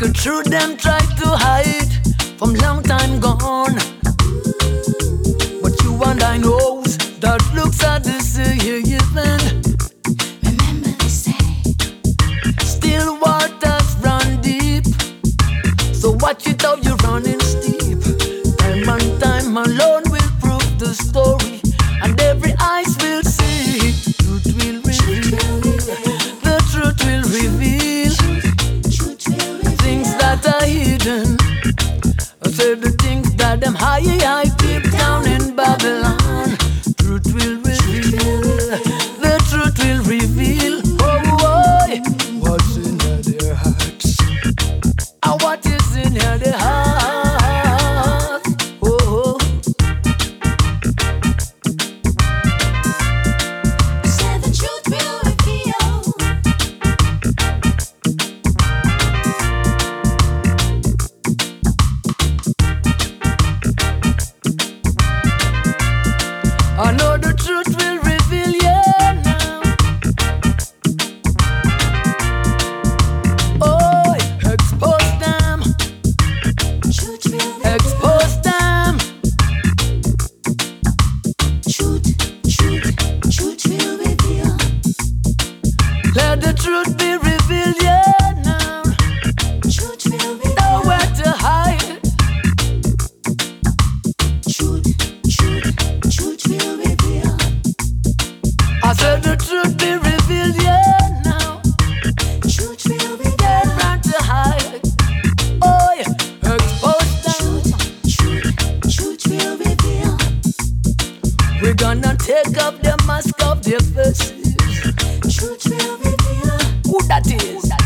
The truth them try to hide from long time gone. But you and I knows that looks are deceiving. Remember they say, Still waters run deep. So watch it how you're running steep. Time and time alone will prove the story, and every eyes will see. Truth will reveal. The truth will reveal things that are hidden. I said the things that them high deep down in Babylon. Truth will reveal. The truth will reveal. Oh boy, what's in their hearts? And what is in their hearts? Oh, said the truth will reveal. I know the truth will reveal, yeah, now. Oh, expose them, Truth will reveal. expose them. Truth will reveal. Let the truth be revealed, yeah, now. Truth will reveal. Nowhere to hide. Truth will reveal. I said the truth be revealed, yeah, now. Truth will reveal. Get round to hide. Oh, yeah, expose them. Truth will reveal. We're gonna take up the mask of their faces. Truth will reveal. Who that is?